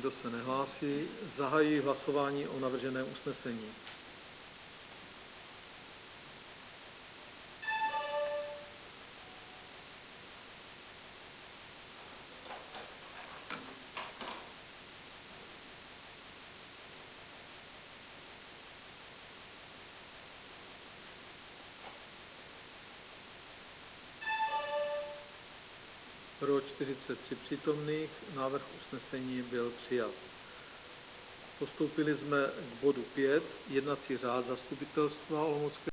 Nikdo se nehlásí. Zahajuji hlasování o navrženém usnesení. Pro 43 přítomných, návrh usnesení byl přijat. Postoupili jsme k bodu 5, jednací řád Zastupitelstva Olomoucké